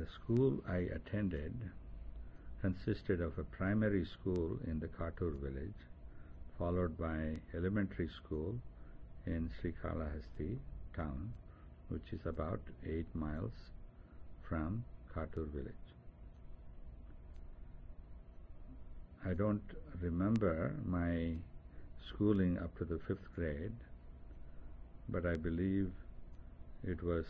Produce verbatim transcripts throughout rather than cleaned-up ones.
school I attended consisted of a primary school in the Kattur village, followed by elementary school in Srikalahasti town, which is about eight miles from Kattur village. I don't remember my schooling up to the fifth grade, but I believe it was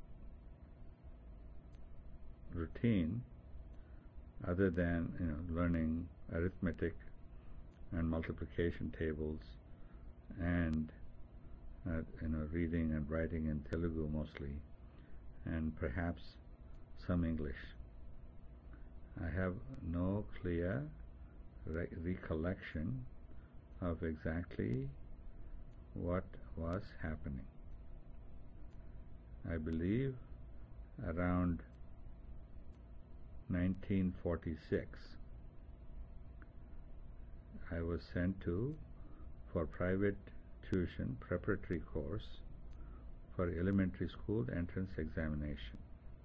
routine, other than you know learning arithmetic and multiplication tables and uh, you know reading and writing in Telugu mostly, and perhaps some English. I have no clear re recollection of exactly what was happening. I believe around nineteen forty-six I was sent to for private tuition preparatory course for elementary school entrance examination,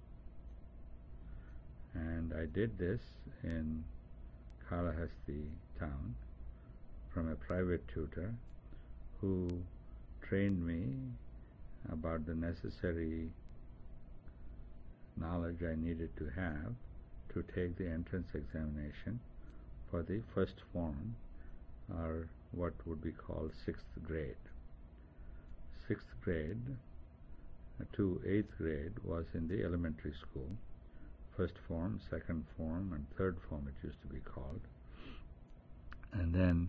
and I did this in Kalahasti town from a private tutor who trained me about the necessary knowledge I needed to have to take the entrance examination for the first form, or what would be called sixth grade. Sixth grade to eighth grade was in the elementary school. First form, second form, and third form it used to be called. And then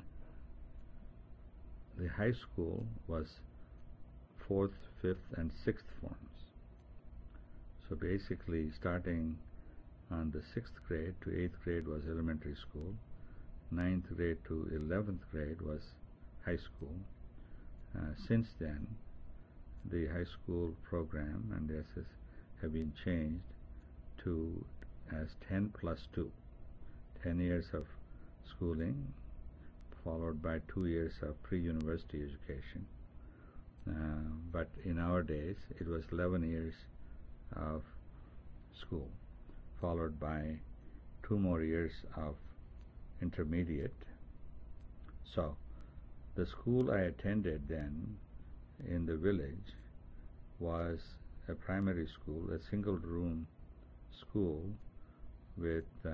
the high school was fourth, fifth, and sixth forms. So basically, starting on the sixth grade to eighth grade was elementary school. Ninth grade to eleventh grade was high school. Uh, since then, the high school program and the S S have been changed to as ten plus two. ten years of schooling, followed by two years of pre-university education. Uh, but in our days, it was eleven years of school, followed by two more years of intermediate. So, the school I attended then in the village was a primary school, a single room school with uh,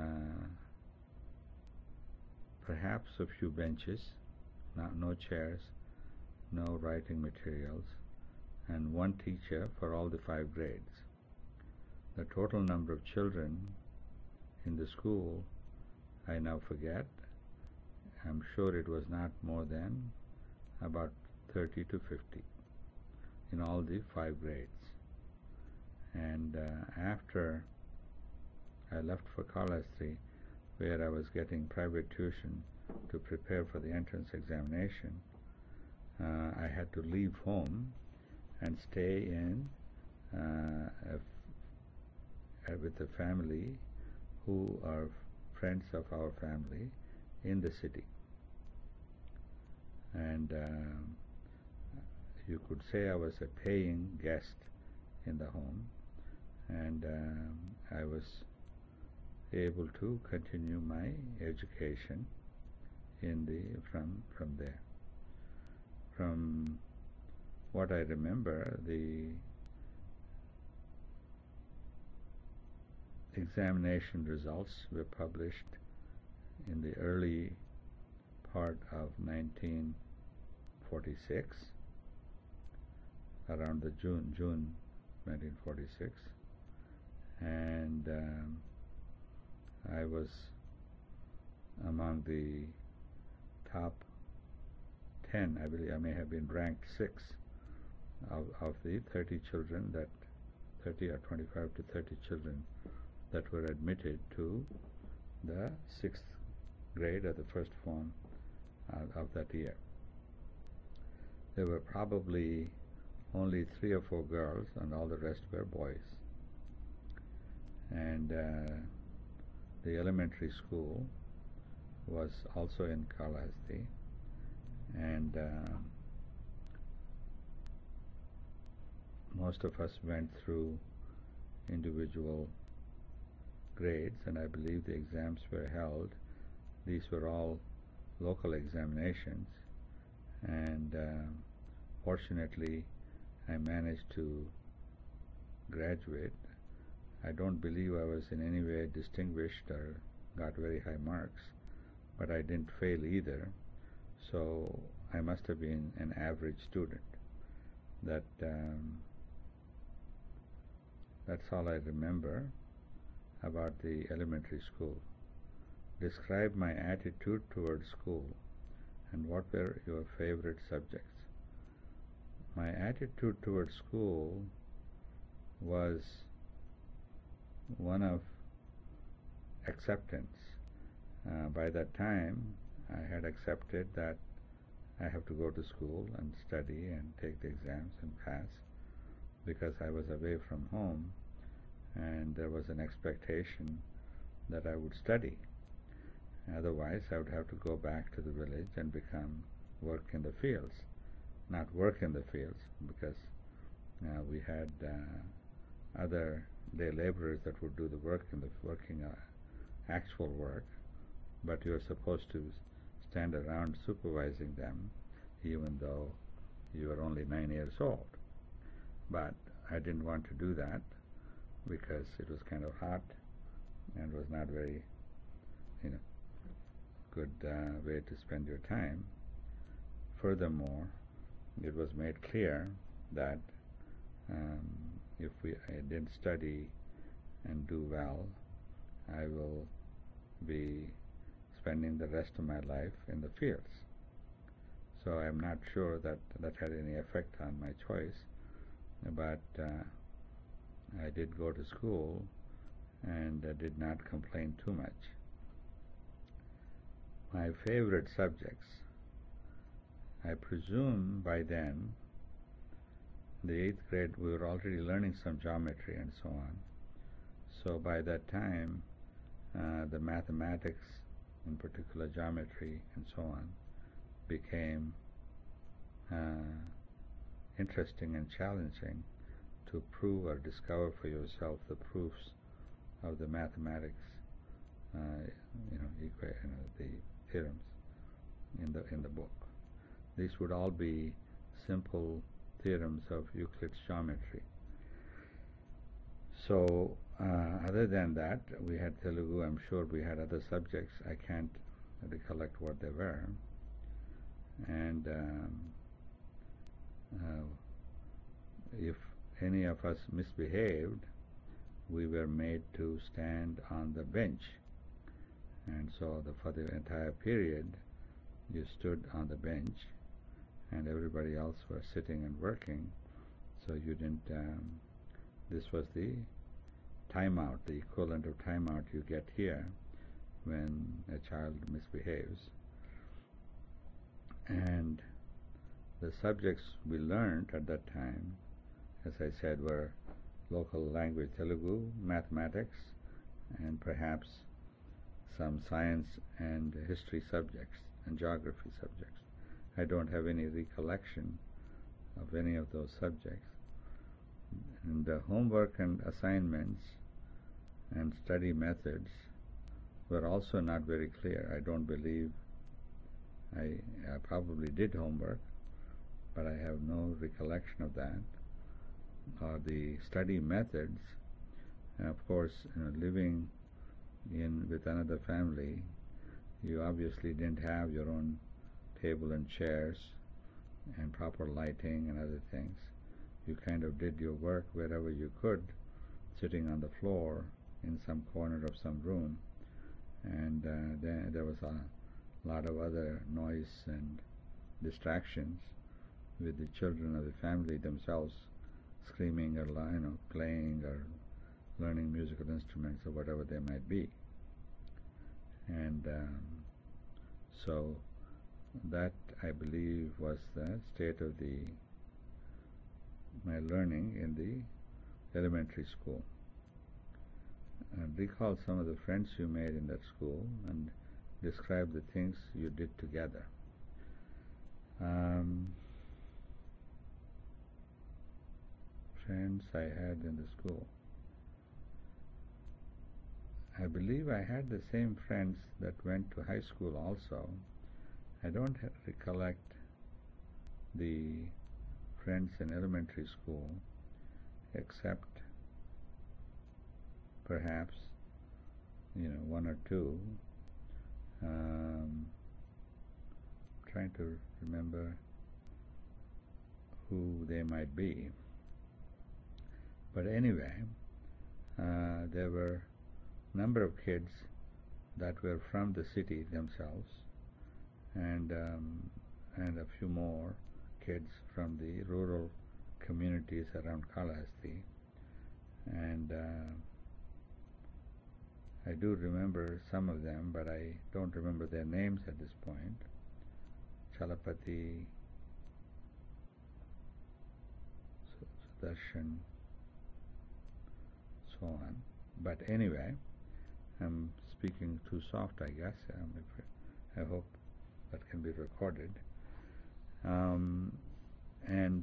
perhaps a few benches, not, no chairs, no writing materials, and one teacher for all the five grades. The total number of children in the school I now forget. I'm sure it was not more than about thirty to fifty in all the five grades. And uh, after I left for Kalahasti, where I was getting private tuition to prepare for the entrance examination, uh, I had to leave home and stay in uh, a f with a family who are friends of our family in the city. And uh, you could say I was a paying guest in the home, and uh, I was able to continue my education in the from from there. From what I remember, the examination results were published in the early part of nineteen forty-six, around the June June nineteen forty-six, and um, I was among the top ten. I believe I may have been ranked six of, of the thirty children that thirty or twenty-five to thirty children that were admitted to the sixth grade or the first form uh, of that year. There were probably only three or four girls, and all the rest were boys. And uh, the elementary school was also in Kalahasti, and uh, most of us went through individual grades, and I believe the exams were held. These were all local examinations, and uh, fortunately I managed to graduate. I don't believe I was in any way distinguished or got very high marks, but I didn't fail either, so I must have been an average student. That um, that's all I remember about the elementary school. Describe my attitude towards school, and what were your favorite subjects? My attitude towards school was one of acceptance. Uh, by that time, I had accepted that I have to go to school and study and take the exams and pass, because I was away from home, and there was an expectation that I would study. Otherwise, I would have to go back to the village and become work in the fields. Not work in the fields, because uh, we had uh, other day laborers that would do the work in the working uh, actual work, but you are supposed to stand around supervising them, even though you were only nine years old. But I didn't want to do that because it was kind of hot and was not very, you know, good uh, way to spend your time. Furthermore, it was made clear that um, if we I didn't study and do well, I will be spending the rest of my life in the fields. So I'm not sure that that had any effect on my choice, but uh, I did go to school and uh, did not complain too much. My favorite subjects, I presume by then, in the eighth grade, we were already learning some geometry and so on. So by that time, uh, the mathematics, in particular geometry and so on, became uh, interesting and challenging to prove or discover for yourself the proofs of the mathematics, uh, you know, equa you know, the theorems in the in the book. These would all be simple theorems of Euclid's geometry. So, uh, other than that, we had Telugu. I'm sure we had other subjects. I can't recollect what they were. And um, uh, if any of us misbehaved, we were made to stand on the bench. And so the, for the entire period, you stood on the bench, and everybody else was sitting and working. So you didn't, um, this was the timeout, the equivalent of timeout you get here when a child misbehaves. And the subjects we learned at that time, as I said, were local language Telugu, mathematics, and perhaps some science and history subjects and geography subjects. I don't have any recollection of any of those subjects. And the homework and assignments and study methods were also not very clear. I don't believe I, I probably did homework, but I have no recollection of that. Or the study methods, and of course, you know, living in with another family, you obviously didn't have your own table and chairs and proper lighting and other things. You kind of did your work wherever you could, sitting on the floor in some corner of some room, and uh, then there was a lot of other noise and distractions with the children of the family themselves screaming or you know, playing or learning musical instruments or whatever they might be. And um, so that, I believe, was the state of the my learning in the elementary school. And recall some of the friends you made in that school and describe the things you did together. Um, friends I had in the school. I believe I had the same friends that went to high school also. I don't recollect the friends in elementary school, except perhaps, you know, one or two. Um, trying to remember who they might be. But anyway, uh, there were a number of kids that were from the city themselves, and um, and a few more kids from the rural communities around Kalahasti. And uh, I do remember some of them, but I don't remember their names at this point. Chalapati, Sudarshan, so on. But anyway, I'm speaking too soft, I guess. Um, if, I hope that can be recorded. Um, and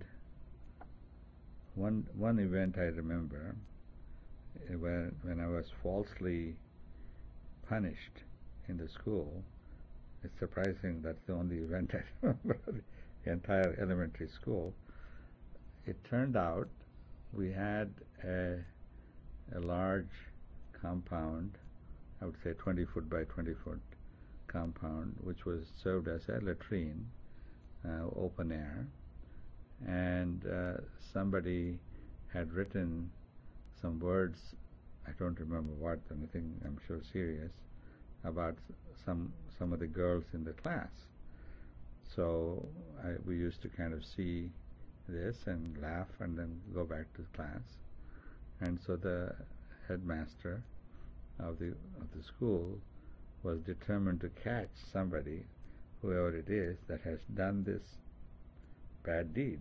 one one event I remember, uh, when when I was falsely punished in the school. It's surprising that's the only event I remember of the entire elementary school. It turned out we had a, a large compound, I would say twenty foot by twenty foot compound, which was served as a latrine, uh, open air, and uh, somebody had written some words, I don't remember what, anything I'm sure serious, about some some of the girls in the class. So I, we used to kind of see this and laugh and then go back to class. And so the headmaster of the of the school was determined to catch somebody, whoever it is, that has done this bad deed.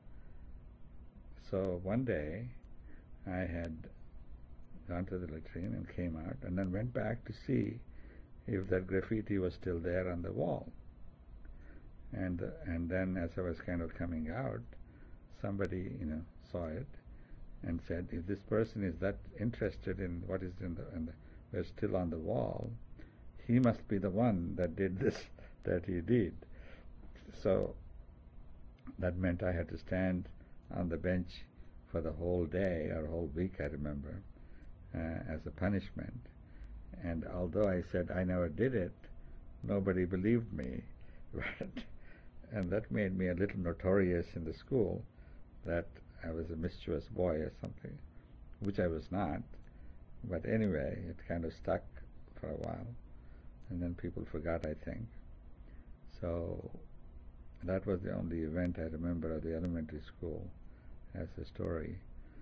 So one day I had gone to the latrine and came out, and then went back to see if that graffiti was still there on the wall. And uh, and then as I was kind of coming out, somebody, you know, saw it and said, if this person is that interested in what is in the, in the was still on the wall, he must be the one that did this dirty deed. So that meant I had to stand on the bench for the whole day or whole week, I remember, uh, as a punishment. And although I said I never did it, nobody believed me. And that made me a little notorious in the school, that I was a mischievous boy or something, which I was not. But anyway, it kind of stuck for a while, and then people forgot, I think. So that was the only event I remember of the elementary school as a story.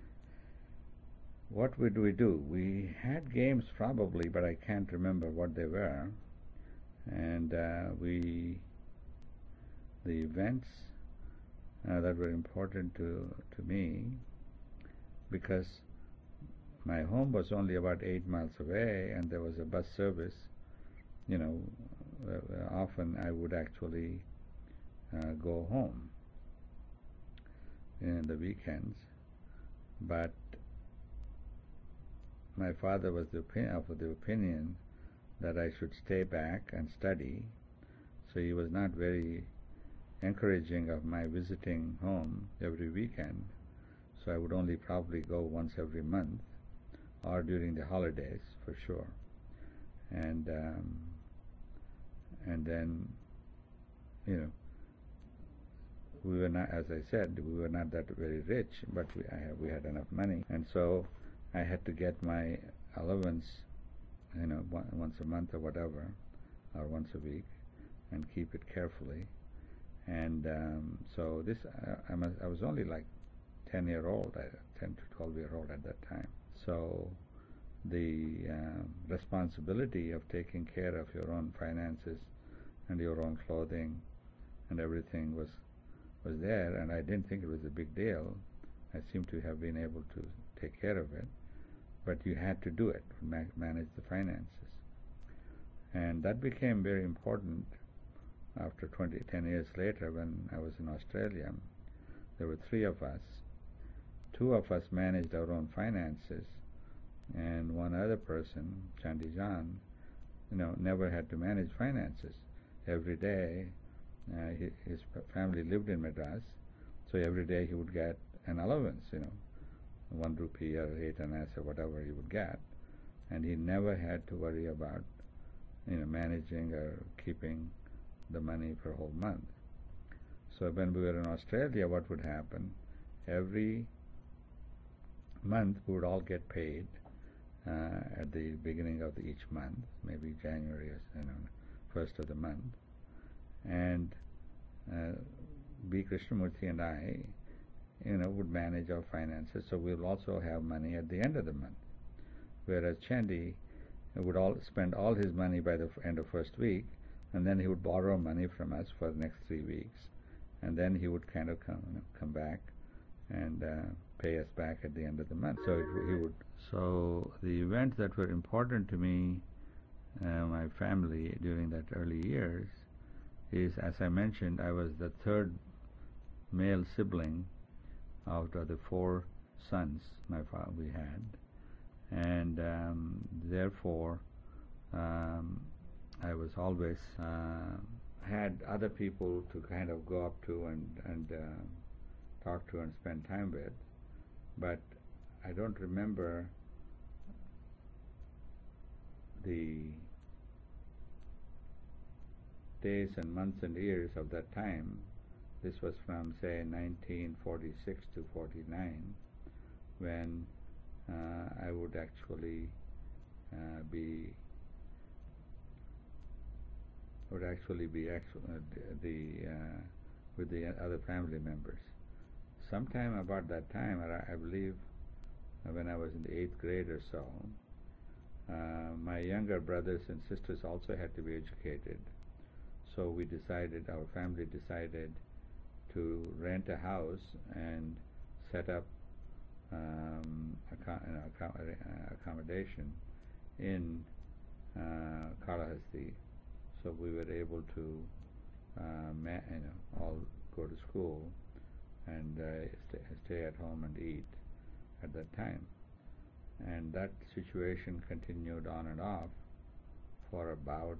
What would we do? We had games probably, but I can't remember what they were. And uh, we, the events uh, that were important to, to me, because my home was only about eight miles away and there was a bus service, you know, uh, often I would actually uh, go home in the weekends. But my father was the opinion, of the opinion that I should stay back and study, so he was not very encouraging of my visiting home every weekend. So I would only probably go once every month, or during the holidays for sure. And um, and then, you know, we were not, as I said, we were not that very rich, but we I have, we had enough money, and so I had to get my allowance, you know, one, once a month or whatever, or once a week, and keep it carefully. And um, so this, I, I, must, I was only like ten year old, ten to twelve year old at that time. So the um, responsibility of taking care of your own finances and your own clothing and everything was was there, and I didn't think it was a big deal. I seemed to have been able to take care of it, but you had to do it, ma manage the finances. And that became very important after twenty, ten years later when I was in Australia. There were three of us. Two of us managed our own finances, and and one other person, Chandi Jan, you know, never had to manage finances. Every day, uh, he, his family lived in Madras, so every day he would get an allowance, you know, one rupee or eight annas or whatever he would get, and he never had to worry about, you know, managing or keeping the money for a whole month. So when we were in Australia, what would happen? Every month we would all get paid uh, at the beginning of the, each month, maybe January or you know, first of the month, and uh, B. Krishnamurthy and I, you know, would manage our finances, so we'll also have money at the end of the month. Whereas Chandi would all spend all his money by the end of first week, and then he would borrow money from us for the next three weeks, and then he would kind of come you know, come back and uh, pay us back at the end of the month. So it, he would. So the events that were important to me, uh, my family during that early years, is, as I mentioned, I was the third male sibling out of the four sons my father we had, and um, therefore um, I was always uh, had other people to kind of go up to and and uh, talk to and spend time with, but I don't remember the days and months and years of that time. This was from, say, nineteen forty-six to forty-nine, when uh, I would actually uh, be would actually be actu uh, the uh, with the other family members. Sometime about that time, I, I believe, uh, when I was in the eighth grade or so, uh, my younger brothers and sisters also had to be educated. So we decided, our family decided, to rent a house and set up um, accom uh, accommodation in uh, Kalahasti. So we were able to uh, ma you know, all go to school and uh, stay, stay at home and eat at that time. And that situation continued on and off for about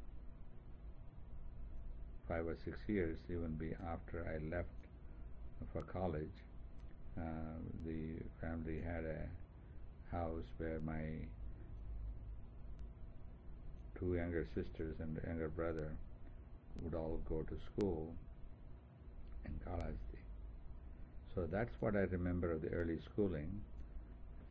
five or six years, even be after I left for college. Uh, the family had a house where my two younger sisters and the younger brother would all go to school in Kalahasti. So that's what I remember of the early schooling.